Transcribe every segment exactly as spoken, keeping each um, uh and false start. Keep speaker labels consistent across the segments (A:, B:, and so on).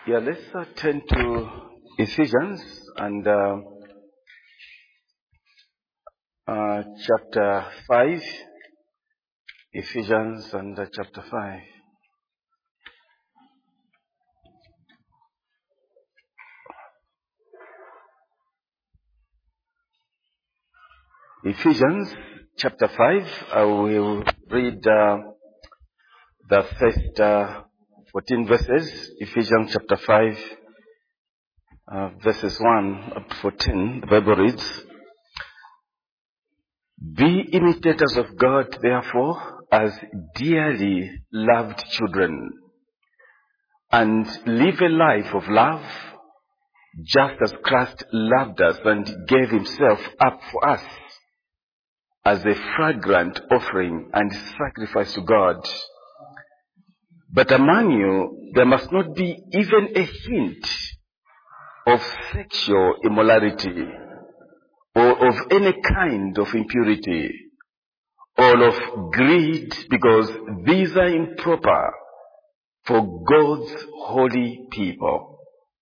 A: Yeah, let's uh, turn to Ephesians and uh, uh, chapter five. Ephesians and uh, chapter five. Ephesians chapter five. I will read uh, the first uh, fourteen verses. Ephesians chapter five, uh, verses one up to fourteen. The Bible reads, "Be imitators of God, therefore, as dearly loved children, and live a life of love, just as Christ loved us and gave himself up for us as a fragrant offering and sacrifice to God. But among you, there must not be even a hint of sexual immorality, or of any kind of impurity, or of greed, because these are improper for God's holy people.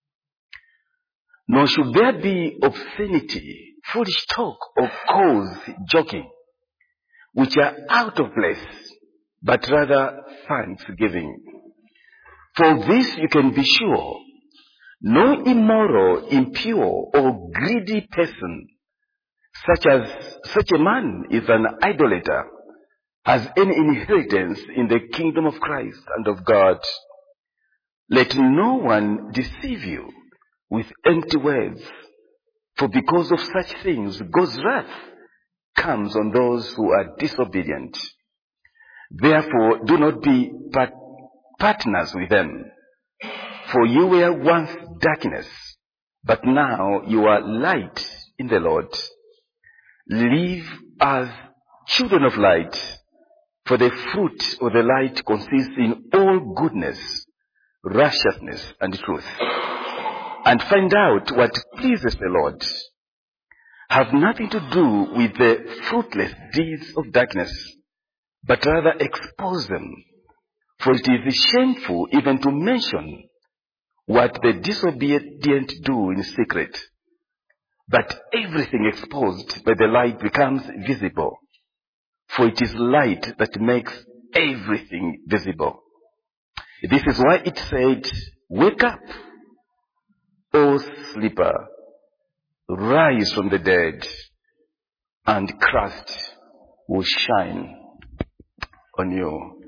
A: Nor should there be obscenity, foolish talk, or coarse joking, which are out of place, but rather thanksgiving. For this you can be sure, no immoral, impure, or greedy person, such as such a man is an idolater, has any inheritance in the kingdom of Christ and of God. Let no one deceive you with empty words, for because of such things God's wrath comes on those who are disobedient. Therefore do not be part- partners with them, for you were once darkness, but now you are light in the Lord. Live as children of light, for the fruit of the light consists in all goodness, righteousness, and truth. And find out what pleases the Lord. Have nothing to do with the fruitless deeds of darkness, but rather expose them. For it is shameful even to mention what the disobedient do in secret. But everything exposed by the light becomes visible. For it is light that makes everything visible. This is why it said, wake up, O sleeper, rise from the dead, and Christ will shine on you."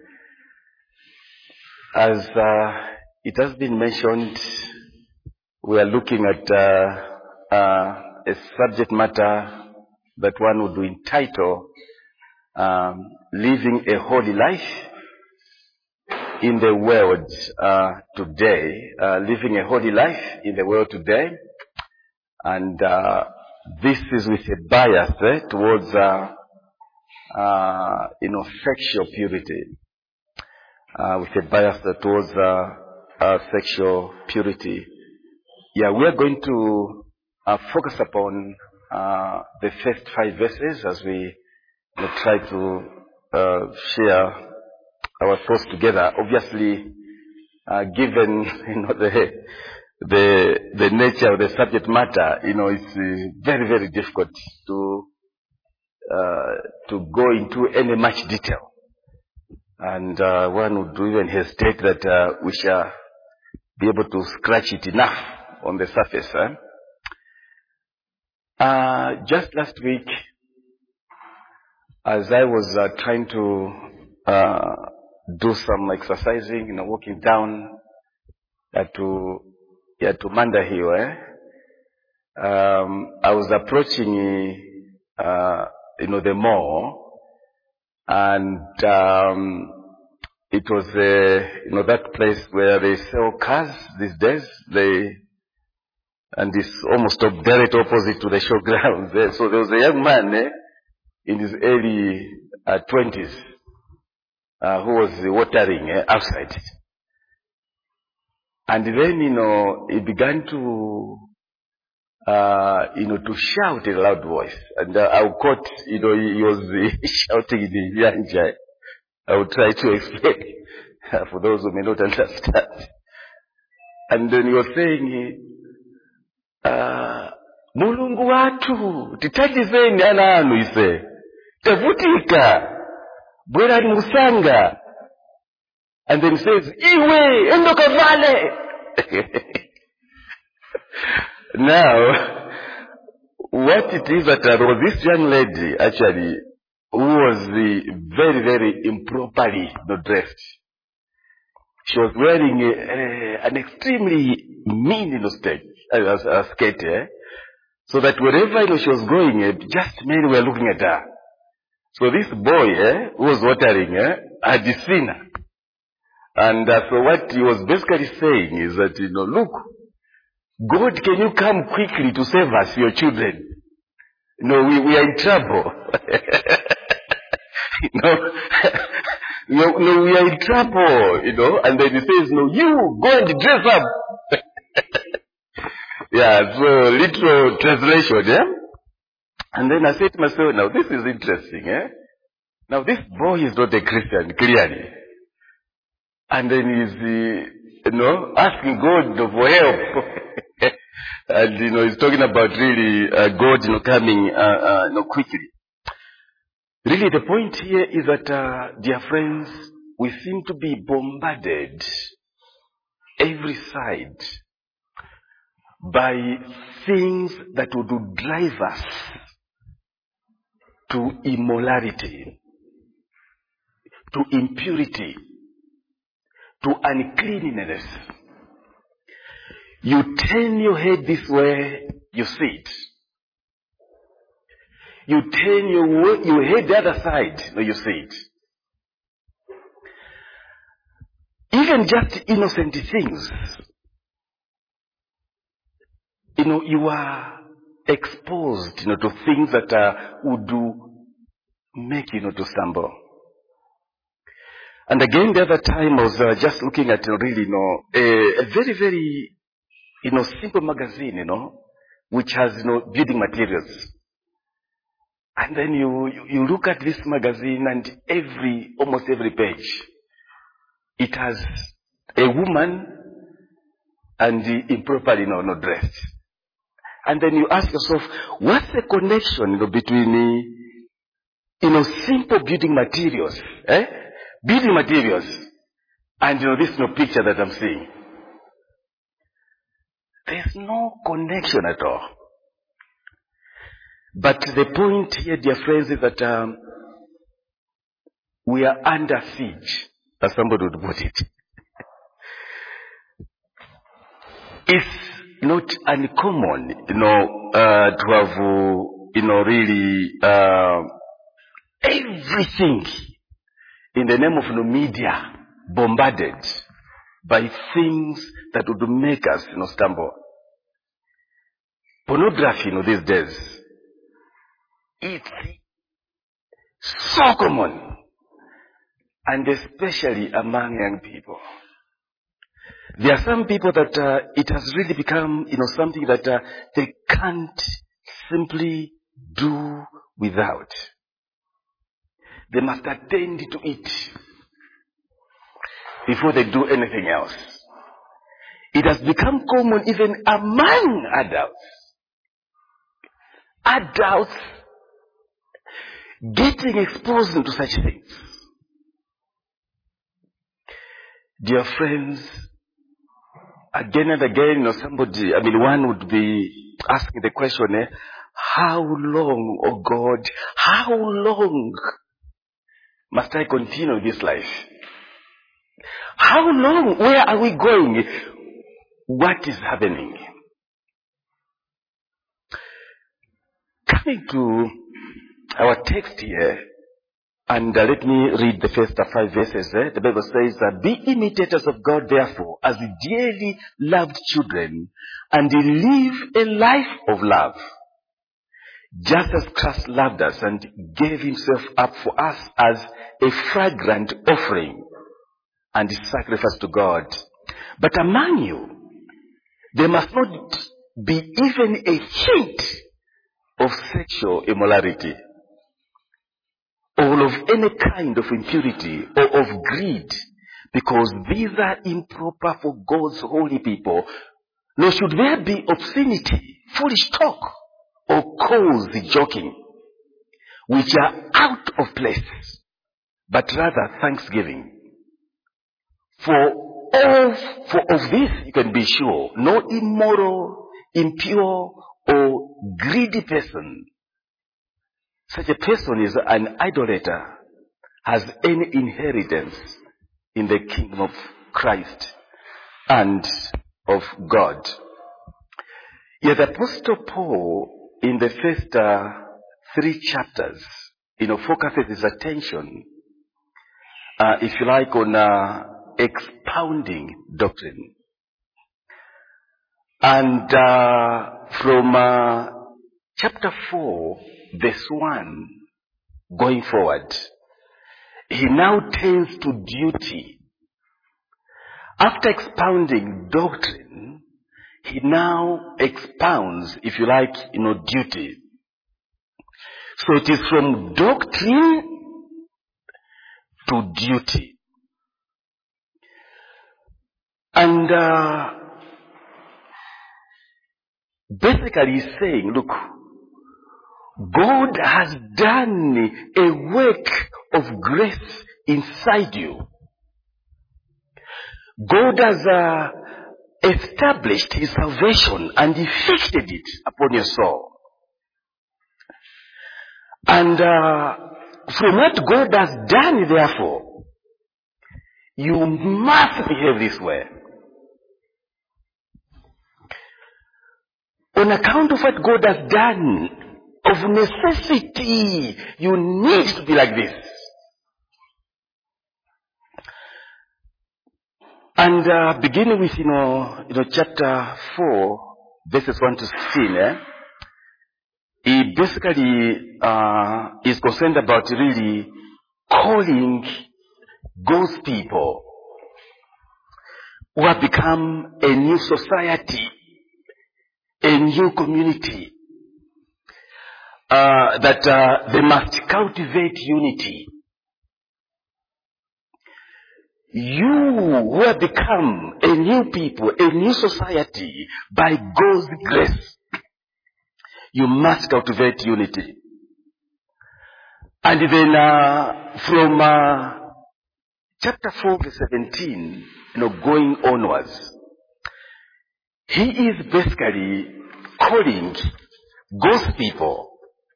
A: As uh, it has been mentioned, we are looking at uh, uh, a subject matter that one would entitle um, living a holy life in the world uh, today. Uh, living a holy life in the world today. And uh, this is with a bias eh, towards, uh, uh, you know, sexual purity. Uh, with a bias towards uh, uh, sexual purity. Yeah, we are going to uh, focus upon uh, the first five verses as we you know, try to uh, share our thoughts together. Obviously, uh, given you know the the the nature of the subject matter, you know, it's uh, very very difficult to uh, to go into any much detail. And uh, one would even hesitate that uh, we shall be able to scratch it enough on the surface. Eh? Uh, just last week, as I was uh, trying to uh, do some exercising, you know, walking down uh, to yeah, to Manda Hill, eh? um, I was approaching, uh, you know, the mall. And um, it was, uh, you know, that place where they sell cars these days. They, and it's almost direct opposite to the showgrounds. Eh? So there was a young man eh, in his early uh, twenties uh, who was watering eh, outside. And then, you know, he began to, uh, you know, to shout in a loud voice. And uh, I quote, you know, he, he was uh, shouting in the Yanja. I will try to explain for those who may not understand. And then he was saying, uh, Mulungu watu, titachizeni ana anu ise. Tavutika. Bwera ni musanga. And then he says, Iwe, endo kavale. Now, what it is that uh, there was this young lady, actually, who was uh, very, very improperly dressed. She was wearing a, a, an extremely mean, you know, skirt, uh, uh, skirt eh? So that wherever, you know, she was going, uh, just men were looking at her. So this boy, eh, who was watering, eh, had seen her. And uh, so what he was basically saying is that, you know, look, God, can you come quickly to save us, your children? No, we, we are in trouble. no, no, no, we are in trouble, you know. And then he says, no, you go and dress up. Yeah, so literal translation, yeah. And then I said to myself, now this is interesting, eh? Now this boy is not a Christian, clearly. And then he's, uh, you know, asking God for help. And, you know, he's talking about really uh, God, you know, coming, uh, uh, you know, quickly. Really, the point here is that, uh, dear friends, we seem to be bombarded every side by things that would drive us to immorality, to impurity, to uncleanness. You turn your head this way, you see it. You turn your, your head the other side, no, you see it. Even just innocent things. You know, you are exposed, you know, to things that uh, would do, make you, you know, to stumble. And again, the other time I was uh, just looking at, you know, really, you know, a, a very, very, you know, simple magazine, you know, which has, you know, building materials. And then you, you, you look at this magazine and every, almost every page, it has a woman and the improperly, you know, no dressed. And then you ask yourself, what's the connection, you know, between, you know, simple building materials, eh? Building materials and, you know, this, you know, picture that I'm seeing. There's no connection at all. But the point here, dear friends, is that um, we are under siege, as somebody would put it. It's not uncommon, you know, uh, to have, uh, you know, really uh, everything in the name of, you know, media bombarded by things that would make us, you know, stumble. Pornography, you know, these days, it's so common, and especially among young people. There are some people that uh, it has really become, you know, something that uh, they can't simply do without. They must attend to it before they do anything else. It has become common even among adults. Adults getting exposed to such things. Dear friends, again and again, you know, somebody, I mean, one would be asking the question, eh, how long, oh God, how long must I continue this life? How long? Where are we going? What is happening? Coming to our text here, and uh, let me read the first uh, five verses. Eh? The Bible says, uh, be imitators of God, therefore, as dearly loved children, and live a life of love, just as Christ loved us and gave himself up for us as a fragrant offering and sacrifice to God. But among you, there must not be even a hint of sexual immorality, or of any kind of impurity, or of greed, because these are improper for God's holy people. Nor should there be obscenity, foolish talk, or coarse joking, which are out of place, but rather thanksgiving. For of, for of this you can be sure, no immoral, impure, or greedy person, such a person is an idolater, has any inheritance in the kingdom of Christ and of God. Yet the Apostle Paul, in the first uh, three chapters, you know, focuses his attention, uh, if you like, on uh, expounding doctrine. And uh, from uh, chapter four, verse one, going forward, he now turns to duty. After expounding doctrine, he now expounds, if you like, you know, duty. So it is from doctrine to duty. And uh, basically he's saying, look, God has done a work of grace inside you. God has uh, established his salvation and he fixed it upon your soul. And uh, from what God has done, therefore, you must behave this way. On account of what God has done, of necessity, you need to be like this. And uh, beginning with, you know, you know, chapter four, verses one to sixteen, eh, he basically uh, is concerned about really calling God's people who have become a new society, a new community, uh, that uh, they must cultivate unity. You who have become a new people, a new society by God's grace, you must cultivate unity. And then uh, from uh, chapter four, verse seventeen, you know, going onwards, he is basically calling God's people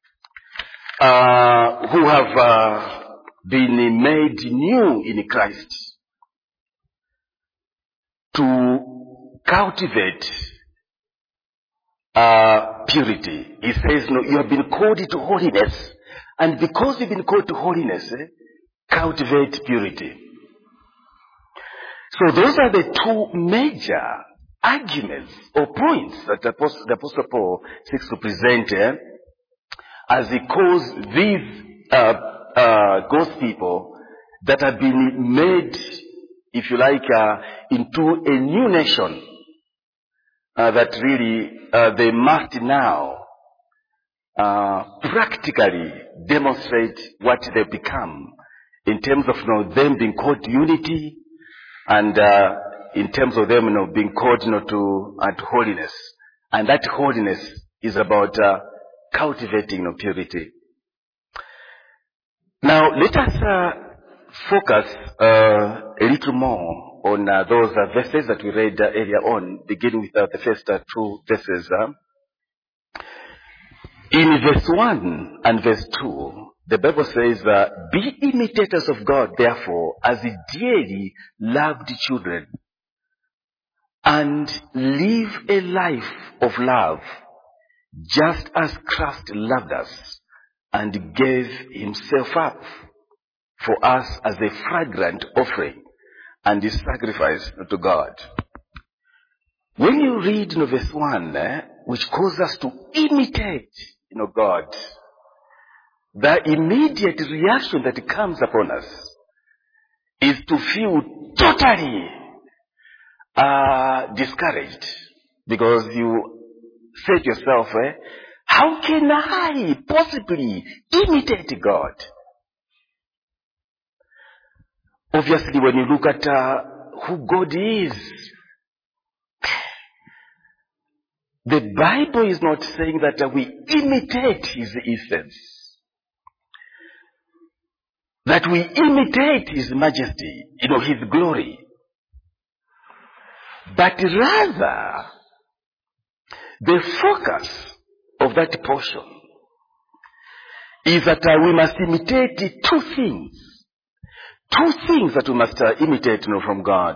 A: uh, who have uh, been made new in Christ to cultivate uh, purity. He says, no, you have been called to holiness. And because you've been called to holiness, eh, cultivate purity. So those are the two major arguments or points that the Apostle, the Apostle Paul seeks to present eh, as he calls these uh, uh, God's people that have been made, if you like, uh, into a new nation, uh, that really uh, they must now uh, practically demonstrate what they become in terms of, you know, them being called to unity, and uh, in terms of them, you know, being called, you know, to, uh, to holiness. And that holiness is about uh, cultivating, you know, purity. Now let us uh, focus uh, a little more on uh, those uh, verses that we read uh, earlier on, beginning with uh, the first uh, two verses. Uh. In verse one and verse two, the Bible says, uh, be imitators of God, therefore, as dearly loved children, and live a life of love, just as Christ loved us and gave himself up for us as a fragrant offering and a sacrifice to God. When you read, you know, verse one, eh, which calls us to imitate, you know, God, the immediate reaction that comes upon us is to feel totally uh, discouraged, because you say to yourself, eh, how can I possibly imitate God? Obviously, when you look at uh, who God is, the Bible is not saying that uh, we imitate His essence, that we imitate His majesty, you know, His glory. But rather, the focus of that portion is that uh, we must imitate two things. Two things that we must uh, imitate, you know, from God.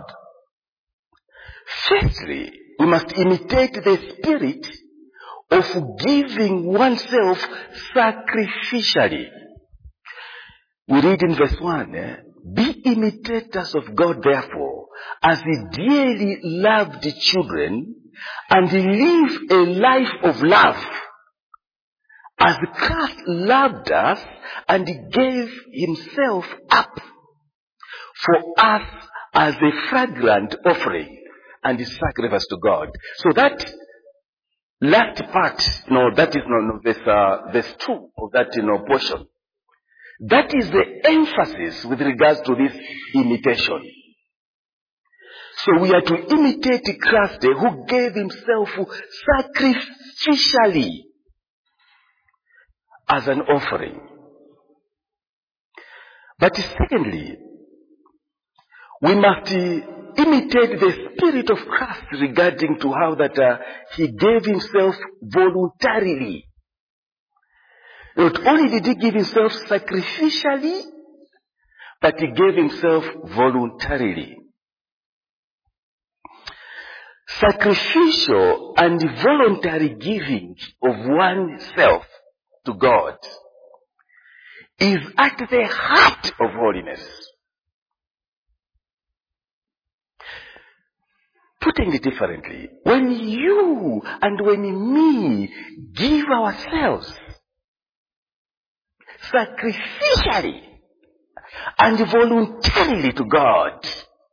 A: Firstly, we must imitate the spirit of giving oneself sacrificially. We read in verse one, eh, be imitators of God, therefore, as the dearly loved children, and live a life of love, as Christ loved us and gave Himself up for us as a fragrant offering and a sacrifice to God. So that last part, you know, that is, you know, verse, uh, verse two of that, you know, portion. That is the emphasis with regards to this imitation. So we are to imitate Christ who gave Himself sacrificially as an offering. But secondly, we must imitate the spirit of Christ regarding to how that uh, He gave Himself voluntarily. Not only did He give Himself sacrificially, but He gave Himself voluntarily. Sacrificial and voluntary giving of oneself to God is at the heart of holiness. Putting it differently, when you and when me give ourselves sacrificially and voluntarily to God,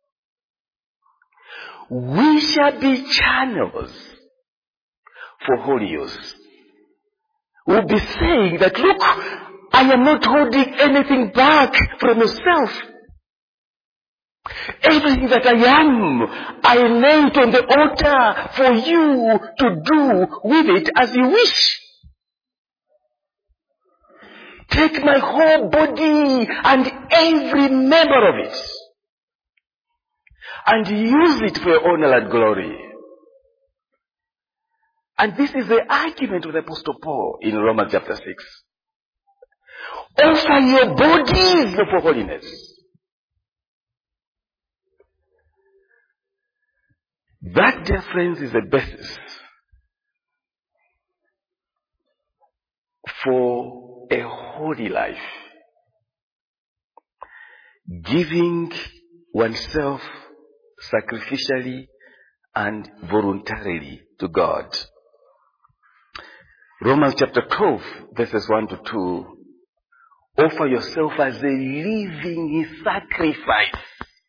A: we shall be channels for holy use. We'll be saying that, look, I am not holding anything back from yourself. Everything that I am, I lay it on the altar for you to do with it as you wish. Take my whole body and every member of it and use it for your honor and glory. And this is the argument with Apostle Paul in Romans chapter six. Offer your bodies for holiness. That, dear friends, is the basis for a holy life. Giving oneself sacrificially and voluntarily to God. Romans chapter twelve, verses one to two. Offer yourself as a living sacrifice.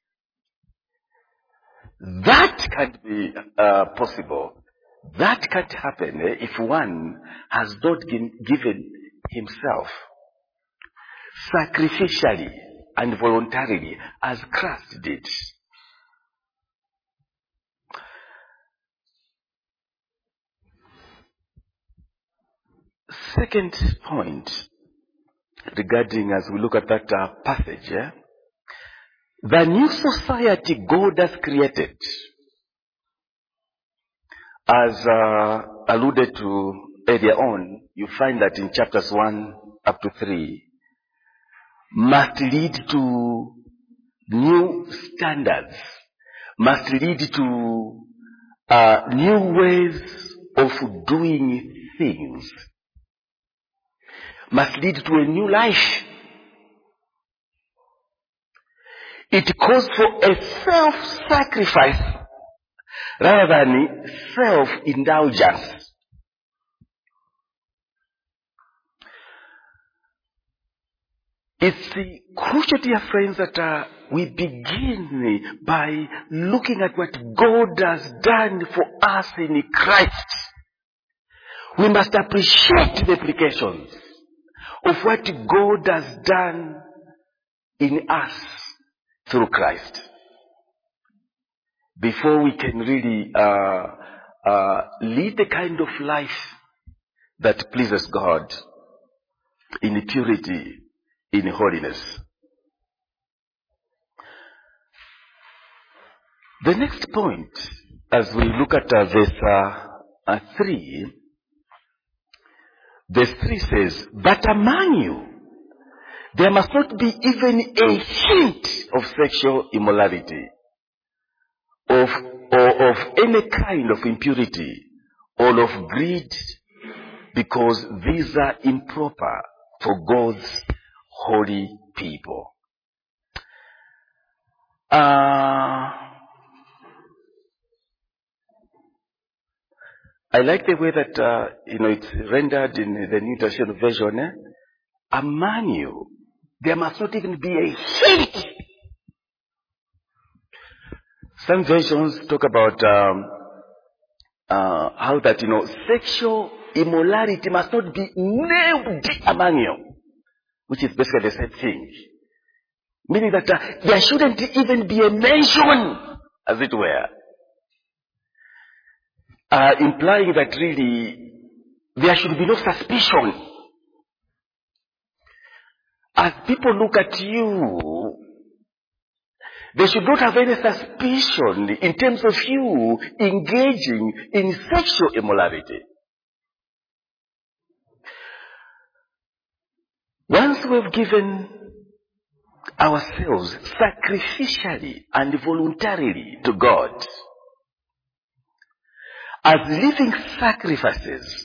A: That can't be uh, possible. That can't happen eh, if one has not given himself sacrificially and voluntarily as Christ did. Second point regarding, as we look at that uh, passage, eh, the new society God has created, as uh, alluded to earlier on, you find that in chapters one up to three, must lead to new standards, must lead to uh, new ways of doing things, must lead to a new life. It calls for a self-sacrifice rather than self-indulgence. It's crucial, dear friends, that uh, we begin by looking at what God has done for us in Christ. We must appreciate the implications of what God has done in us through Christ. Before we can really uh, uh, lead the kind of life that pleases God in purity, in holiness. The next point, as we look at uh, verse uh, uh, three, verse three says, "But among you, there must not be even a hint of sexual immorality, of, or of any kind of impurity, or of greed, because these are improper for God's holy people." Uh, I like the way that, uh, you know, it's rendered in the New International Version. Eh? Among you, there must not even be a hint. Some versions talk about um, uh, how that, you know, sexual immorality must not be named among you, which is basically the same thing. Meaning that uh, there shouldn't even be a mention, as it were. Uh, implying that really there should be no suspicion. As people look at you, they should not have any suspicion in terms of you engaging in sexual immorality. Once we've given ourselves sacrificially and voluntarily to God, as living sacrifices,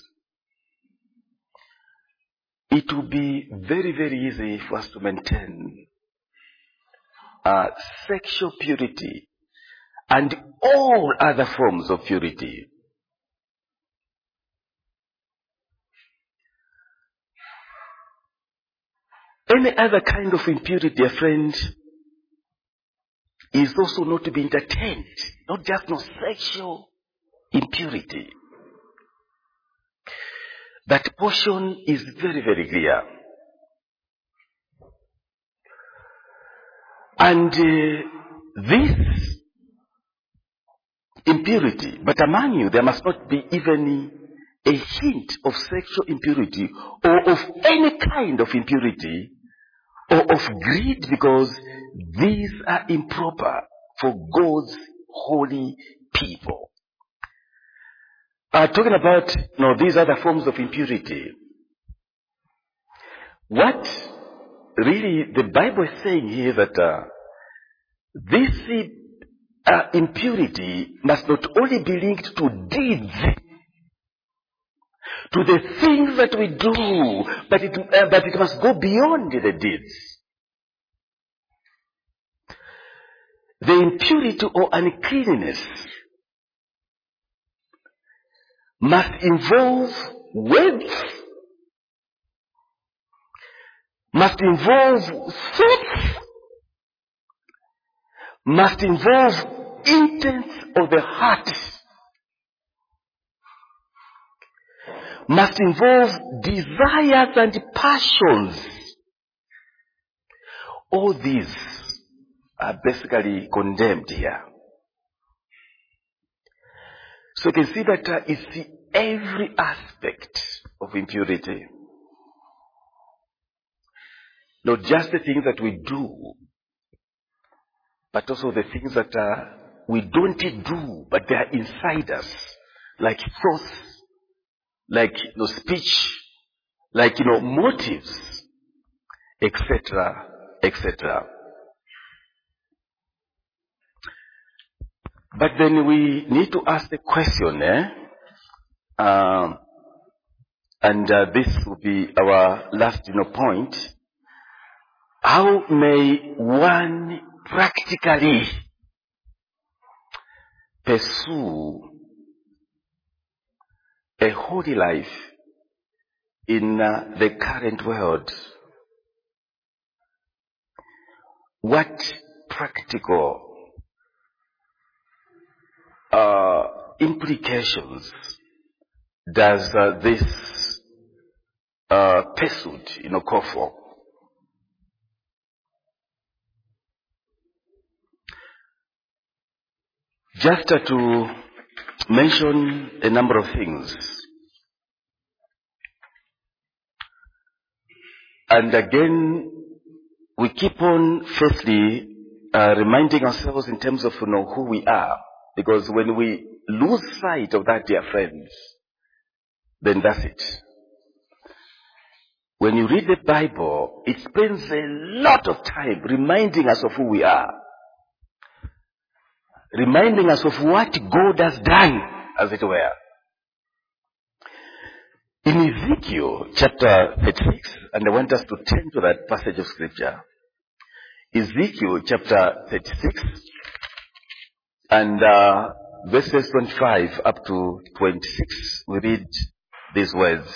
A: it will be very, very easy for us to maintain uh, sexual purity and all other forms of purity. Any other kind of impurity, dear friend, is also not to be entertained. Not just no sexual impurity. That portion is very, very clear. And uh, this impurity, but among you there must not be even a hint of sexual impurity or of any kind of impurity or of greed, because these are improper for God's holy people. Uh, talking about, you know, these other forms of impurity, what really the Bible is saying here that uh, this uh, impurity must not only be linked to deeds, to the things that we do, but it, uh, but it must go beyond the deeds. The impurity or uncleanness must involve words, must involve thoughts, must involve intents of the heart, must involve desires and passions. All these are basically condemned here. So you can see that uh, it's every aspect of impurity. Not just the things that we do, but also the things that uh, we don't do, but they are inside us. Like thoughts, like, you know, speech, like, you know, motives, et cetera, et cetera. But then we need to ask the question, eh? Um, and uh, this will be our last, you know, point. How may one practically pursue a holy life in uh, the current world? What practical uh, implications does uh, this uh, pursuit, you know, call for? Just uh, to mention a number of things. And again, we keep on firstly uh, reminding ourselves in terms of you know who we are. Because when we lose sight of that, dear friends, then that's it. When you read the Bible, it spends a lot of time reminding us of who we are. Reminding us of what God has done, as it were. In Ezekiel chapter thirty-six, and I want us to turn to that passage of scripture. Ezekiel chapter thirty-six, and uh, verses twenty-five up to twenty-six, we read these words.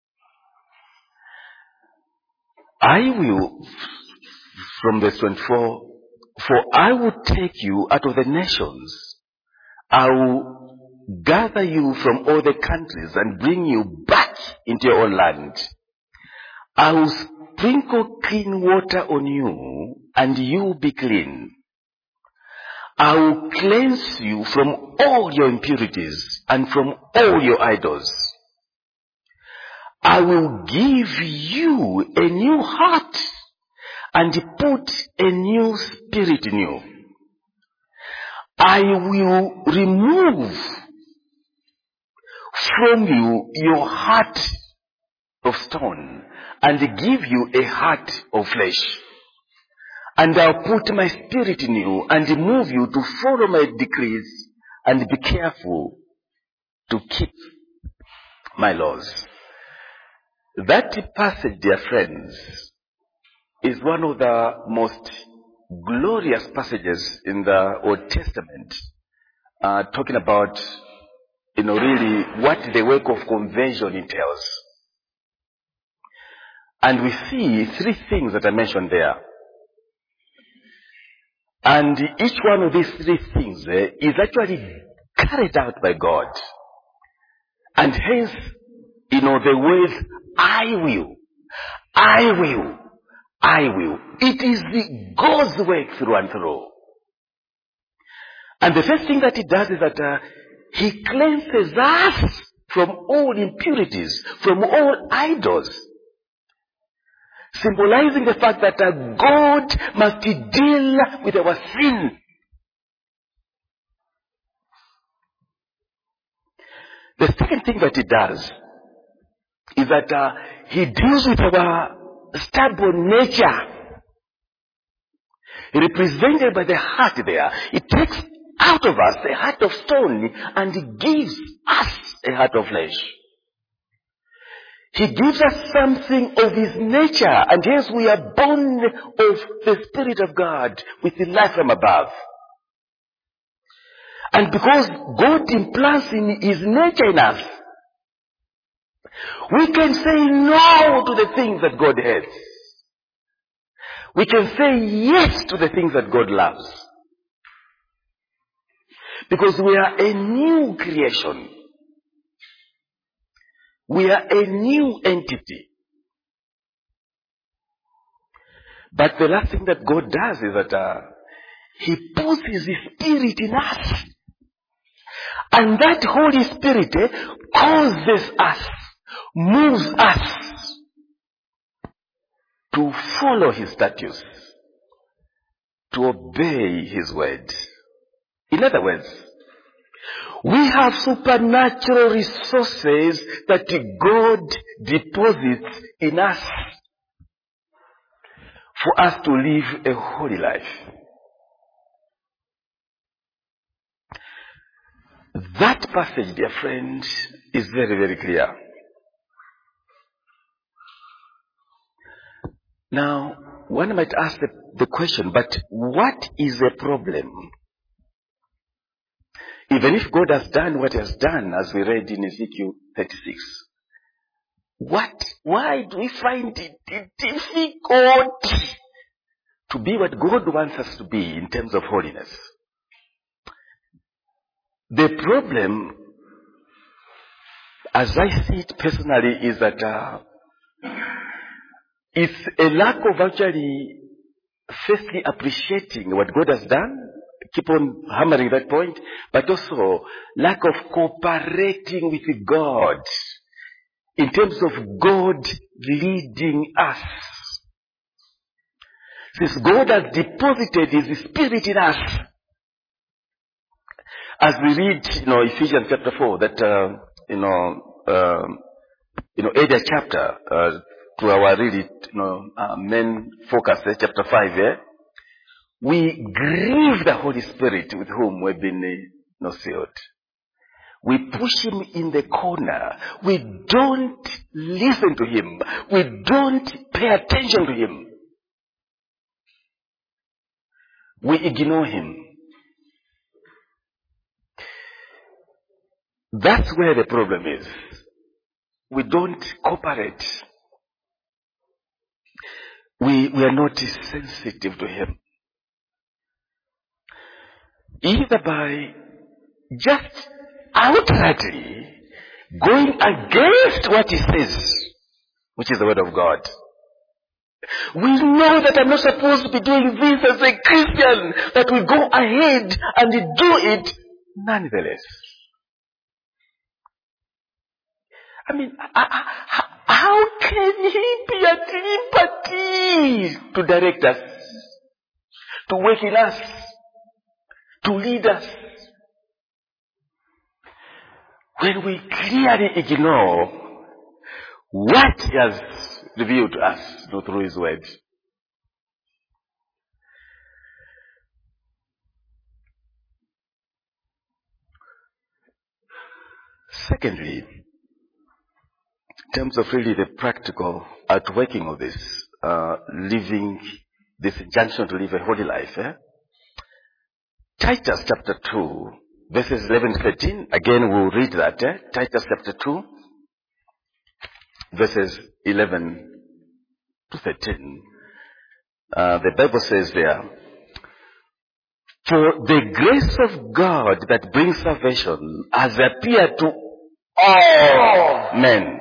A: I will, from verse twenty-four, for I will take you out of the nations. I will gather you from all the countries and bring you back into your own land. I will sprinkle clean water on you, and you will be clean. I will cleanse you from all your impurities and from all your idols. I will give you a new heart and put a new spirit in you. I will remove from you your heart of stone and give you a heart of flesh. And I'll put my spirit in you and move you to follow my decrees and be careful to keep my laws. That passage, dear friends, is one of the most glorious passages in the Old Testament, uh, talking about, you know, really what the work of conversion entails. And we see three things that I mentioned there. And each one of these three things eh, is actually carried out by God. And hence, you know, the words, I will, I will, I will. It is the God's work through and through. And the first thing that he does is that uh, he cleanses us from all impurities, from all idols. Symbolizing the fact that uh, God must deal with our sin. The second thing that he does is that uh, he deals with our stubborn nature. Represented by the heart there. He takes out of us a heart of stone and he gives us a heart of flesh. He gives us something of his nature, and hence we are born of the Spirit of God with the life from above. And because God implants in his nature in us, we can say no to the things that God hates. We can say yes to the things that God loves. Because we are a new creation. We are a new entity. But the last thing that God does is that uh, he puts his spirit in us. And that Holy Spirit eh, causes us, moves us to follow his statutes, to obey his word. In other words, we have supernatural resources that God deposits in us for us to live a holy life. That passage, dear friend, is very, very clear. Now, one might ask the, the question, but what is the problem? Even if God has done what he has done, as we read in Ezekiel thirty-six, what, why do we find it difficult to be what God wants us to be in terms of holiness? The problem, as I see it personally, is that uh, it's a lack of actually firstly appreciating what God has done, keep on hammering that point, but also lack of cooperating with God in terms of God leading us. Since God has deposited His Spirit in us, as we read, you know, Ephesians chapter four, that, uh, you know, um, you know, earlier chapter, uh, to our really, you know, uh, main focus, eh, chapter five, eh, we grieve the Holy Spirit with whom we've been, uh, you know, sealed. We push Him in the corner. We don't listen to Him. We don't pay attention to Him. We ignore Him. That's where the problem is. We don't cooperate. We, we are not sensitive to Him. Either by just outrightly going against what He says, which is the Word of God. We know that I'm not supposed to be doing this as a Christian, but we go ahead and do it nonetheless. I mean, how can He be at liberty to direct us, to work in us, to lead us, when we clearly ignore what He has revealed to us through His Word? Secondly, in terms of really the practical outworking of this, uh, living this injunction to live a holy life, eh? Titus chapter two, verses eleven to thirteen, again we'll read that, eh? Titus chapter two, verses eleven to thirteen. Uh, the Bible says there, "For the grace of God that brings salvation has appeared to all men.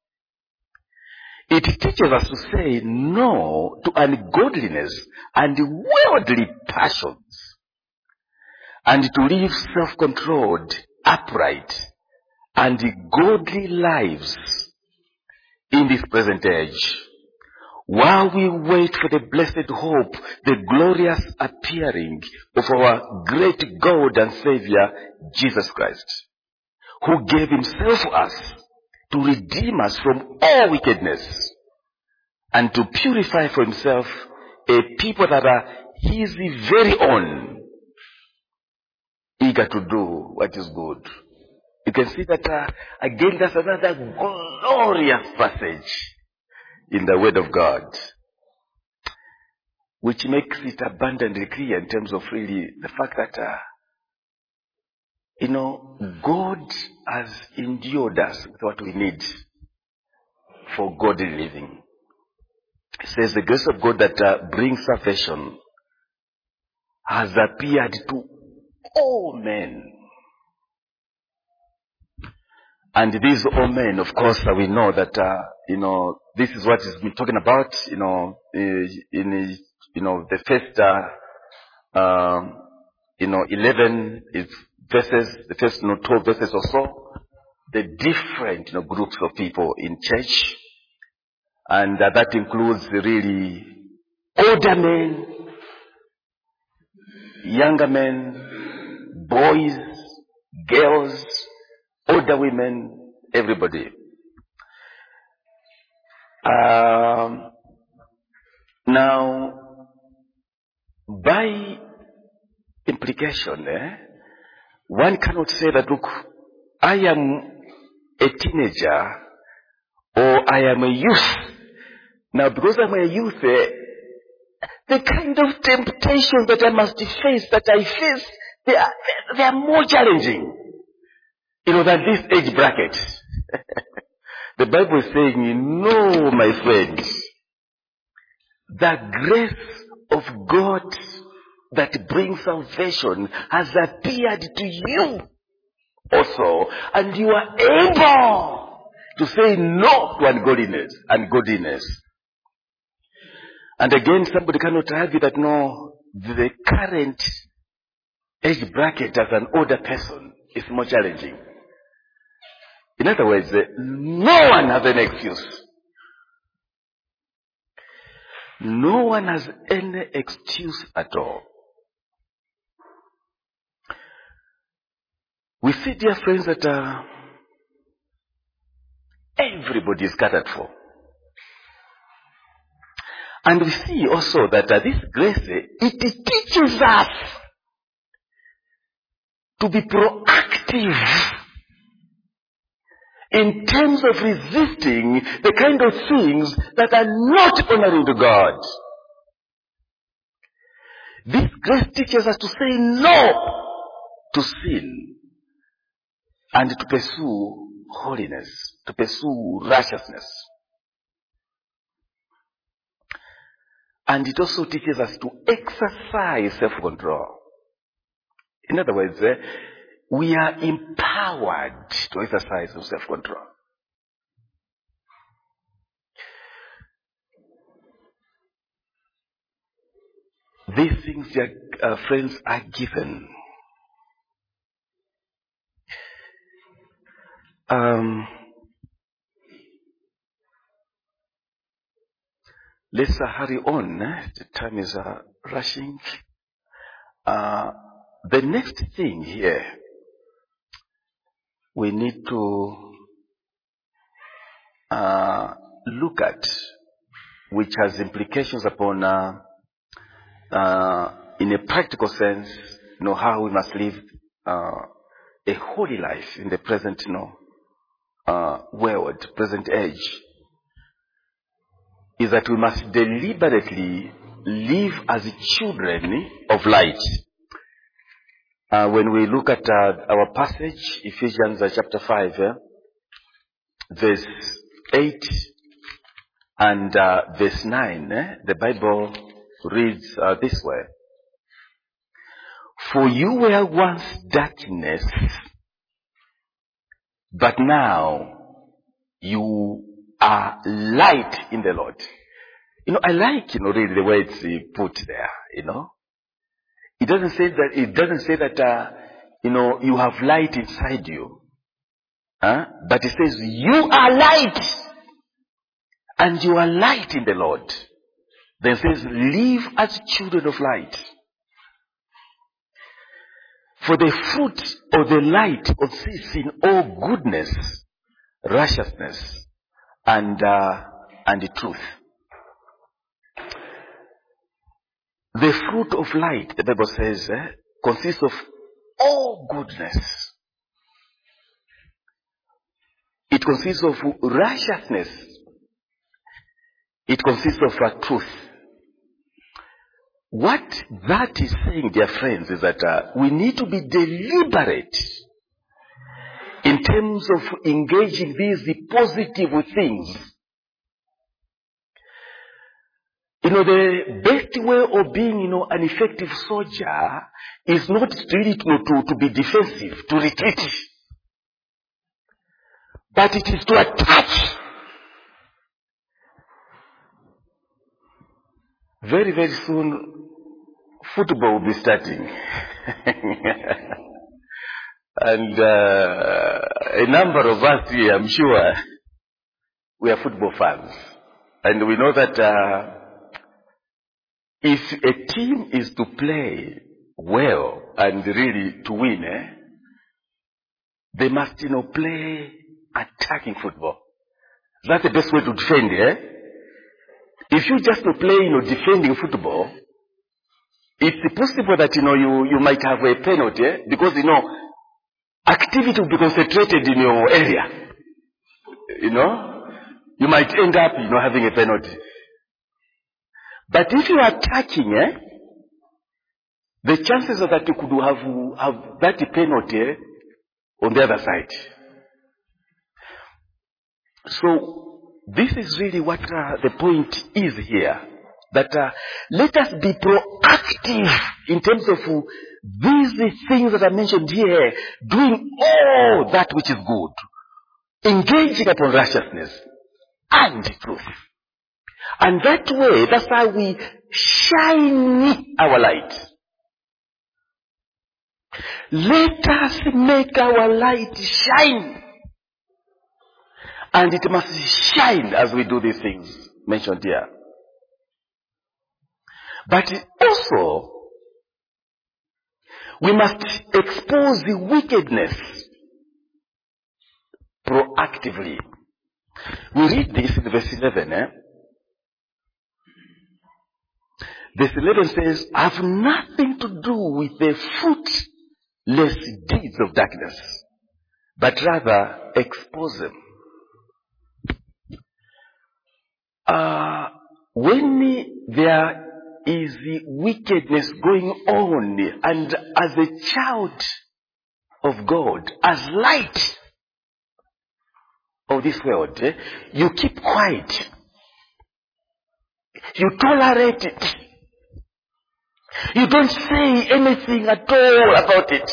A: It teaches us to say no to ungodliness and worldly passions, and to live self-controlled, upright, and godly lives in this present age, while we wait for the blessed hope, the glorious appearing of our great God and Savior, Jesus Christ, who gave Himself for us to redeem us from all wickedness, and to purify for Himself a people that are His very own, eager to do what is good." You can see that, uh, again, that's another glorious passage in the Word of God, which makes it abundantly clear in terms of really the fact that, uh, you know, God has endured us with what we need for godly living. It says the grace of God that uh, brings salvation has appeared to all men. And these all men, of course, uh, we know that, uh, you know, this is what he's been talking about, you know, in, in you know, the first, uh, um, you know, eleven is verses, the first, you know, twelve verses or so, the different, you know, groups of people in church. And uh, that includes really older men, younger men, boys, girls, older women, everybody. Um, now, by implication, eh, one cannot say that, look, I am a teenager or I am a youth. Now, because I'm a youth, eh, the kind of temptations that I must face, that I face, they are, they are more challenging, you know, than this age bracket. The Bible is saying, no, my friends, the grace of God that brings salvation has appeared to you also, and you are able to say no to ungodliness, ungodliness. And again, somebody cannot argue that no, the current age bracket as an older person is more challenging. In other words, uh, no one has any excuse. No one has any excuse at all. We see, dear friends, that uh, everybody is catered for. And we see also that uh, this grace, it teaches us to be proactive in terms of resisting the kind of things that are not honoring to God. This grace teaches us to say no to sin and to pursue holiness, to pursue righteousness. And it also teaches us to exercise self-control. In other words, eh, we are empowered to exercise self-control. These things, dear uh, friends, are given. Um, let's uh, hurry on. Eh? The time is uh, rushing. Uh, the next thing here we need to uh, look at, which has implications upon, uh, uh, in a practical sense, you know, how we must live uh, a holy life in the present, you know, uh, world, present age, is that we must deliberately live as children of light. Uh, when we look at uh, our passage, Ephesians uh, chapter five, eh, verse eight and uh, verse nine, eh, the Bible reads uh, this way. For you were once darkness, but now you are light in the Lord. You know, I like, you know, really the way it's put there, you know. It doesn't say that, it doesn't say that, uh, you know, you have light inside you. Huh? But it says, you are light. And you are light in the Lord. Then it says, live as children of light. For the fruit of the light consists in all goodness, righteousness, and, uh, and the truth. The fruit of light, the Bible says, eh, consists of all goodness. It consists of righteousness. It consists of uh, truth. What that is saying, dear friends, is that uh, we need to be deliberate in terms of engaging these positive things. You know, the best way of being, you know, an effective soldier is not really to, to, to be defensive, to retreat. But it is to attack. Very, very soon, football will be starting. And uh, a number of us here, I'm sure, we are football fans. And we know that uh, if a team is to play well and really to win, eh, they must, you know, play attacking football. That's the best way to defend, eh? If you just play, you know, defending football, it's possible that, you know, you, you might have a penalty, eh? Because, you know, activity will be concentrated in your area. You know? You might end up, you know, having a penalty. But if you are attacking, eh, the chances are that you could have, have that penalty eh, on the other side. So, this is really what uh, the point is here. That uh, let us be proactive in terms of uh, these things that are mentioned here, doing all that which is good, engaging upon righteousness and truth. And that way, that's how we shine our light. Let us make our light shine. And it must shine as we do these things mentioned here. But also, we must expose the wickedness proactively. We read this in verse eleven. Eh? Verse eleven says, have nothing to do with the fruitless deeds of darkness, but rather expose them. Uh, when there is the wickedness going on, and as a child of God, as light of this world, eh, you keep quiet. You tolerate it. You don't say anything at all about it.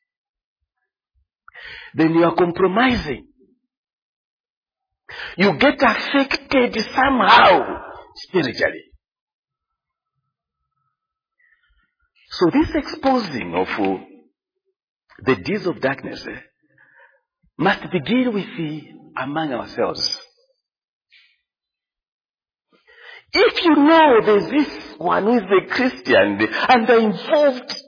A: Then you are compromising. You get affected somehow spiritually. So this exposing of uh, the deeds of darkness eh, must begin with the, among ourselves. If you know there's this one who is a Christian and they're involved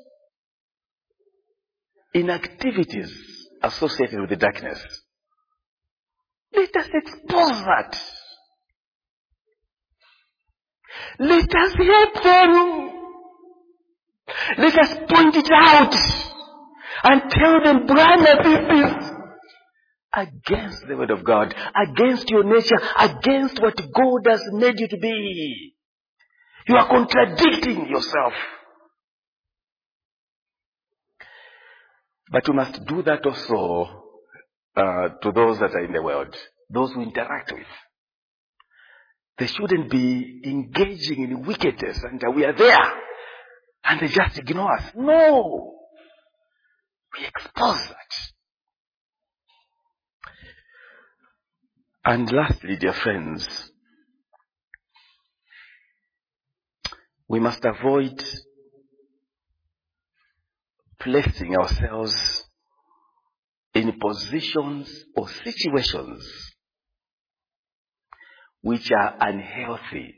A: in activities associated with the darkness, let us expose that. Let us help them. Let us point it out and tell them, brother, this is against the word of God, against your nature, against what God has made you to be. You are contradicting yourself. But we must do that also uh, to those that are in the world, those we interact with. They shouldn't be engaging in wickedness and uh, we are there and they just ignore us. No! We expose that. And lastly, dear friends, we must avoid placing ourselves in positions or situations which are unhealthy,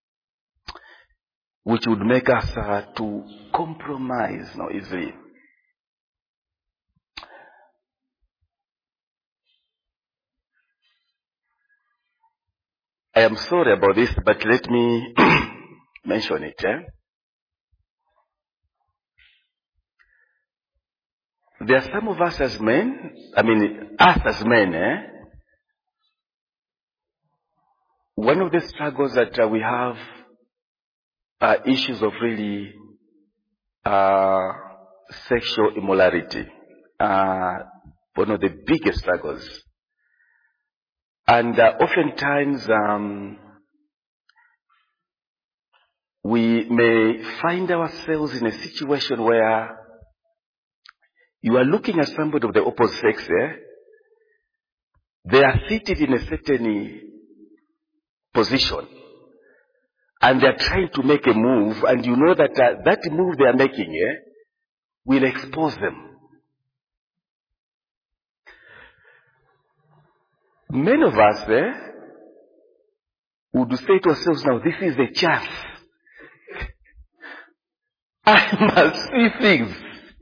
A: which would make us uh, to compromise no, easily. I am sorry about this, but let me mention it. Eh? There are some of us as men, I mean, us as men, eh? One of the struggles that uh, we have are issues of really uh, sexual immorality. Uh, one of the biggest struggles. And uh, oftentimes um, we may find ourselves in a situation where you are looking at somebody of the opposite sex. Eh? They are seated in a certain position. And they are trying to make a move. And you know that uh, that move they are making eh, will expose them. Many of us eh, would say to ourselves, now this is the chance. I must see things.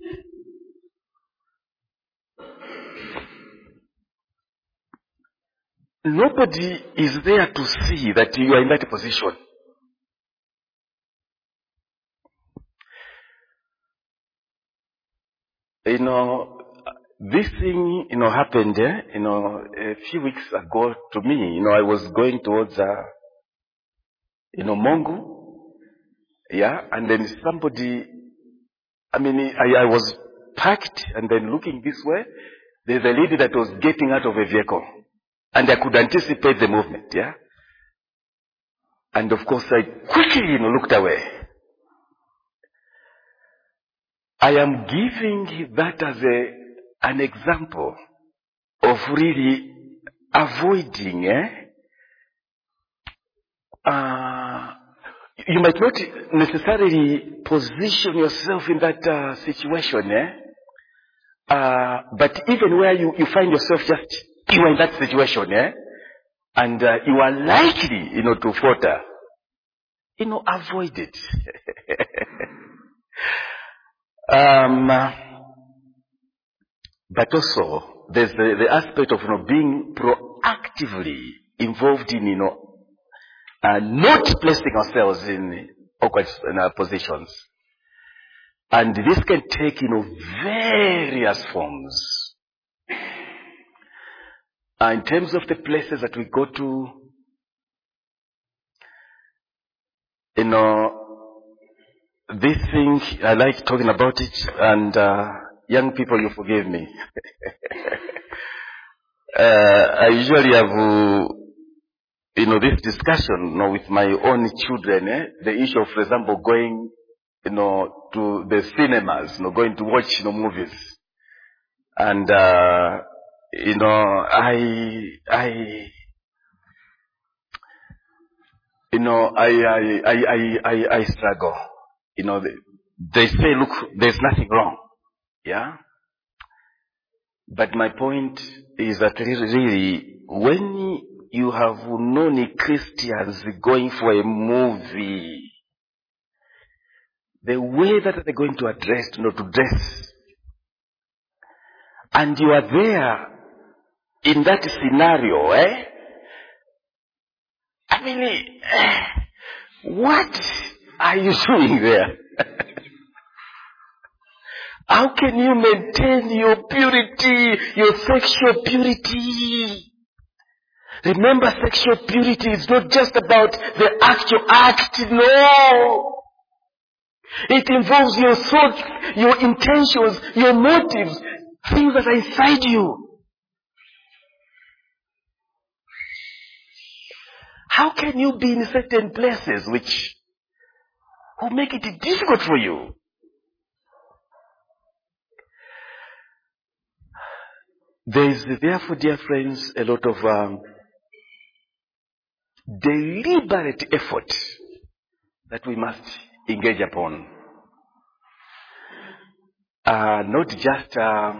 A: Nobody is there to see that you are in that position. You know, this thing, you know, happened, eh, you know, a few weeks ago to me. You know, I was going towards, uh, you know, Mongu. Yeah, and then somebody, I mean, I, I was parked and then looking this way. There's a lady that was getting out of a vehicle. And I could anticipate the movement, yeah? And of course, I quickly, you know, looked away. I am giving that as a an example of really avoiding, eh? Uh, you might not necessarily position yourself in that uh, situation, eh? Uh, but even where you, you find yourself just, you are in that situation, eh? And uh, you are likely, you know, to falter. You know, avoid it. um, but also, there's the, the aspect of, you know, being proactively involved in, you know, uh, not placing ourselves in awkward uh, positions. And this can take, you know, various forms. Uh, in terms of the places that we go to, you know, this thing, I like talking about it, and uh, young people, you forgive me. uh, I usually have, uh, you know, this discussion, you know, with my own children, eh? The issue of, for example, going, you know, to the cinemas, you know, going to watch, you know, movies. And, uh, you know, I, I, you know, I, I, I, I, I, I struggle. You know, they, they say, look, there's nothing wrong. Yeah? But my point is that really, when you have known Christians going for a movie, the way that they're going to address, you know, to dress, and you are there in that scenario, eh? I mean, eh, what are you doing there? How can you maintain your purity, your sexual purity? Remember, sexual purity is not just about the actual act, no. It involves your thoughts, your intentions, your motives, things that are inside you. How can you be in certain places which will make it difficult for you? There is therefore, dear friends, a lot of um, deliberate effort that we must engage upon. Uh, not just uh,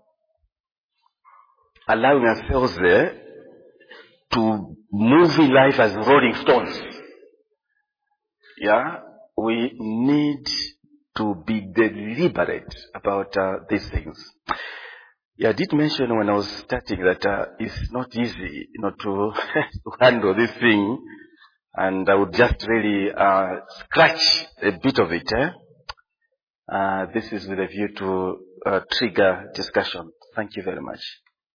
A: allowing ourselves there to move in life as rolling stones. Yeah, we need to be deliberate about uh, these things. Yeah, I did mention when I was starting that uh, it's not easy, you know, to, to handle this thing, and I would just really uh, scratch a bit of it. Eh? Uh, this is with a view to uh, trigger discussion. Thank you very much.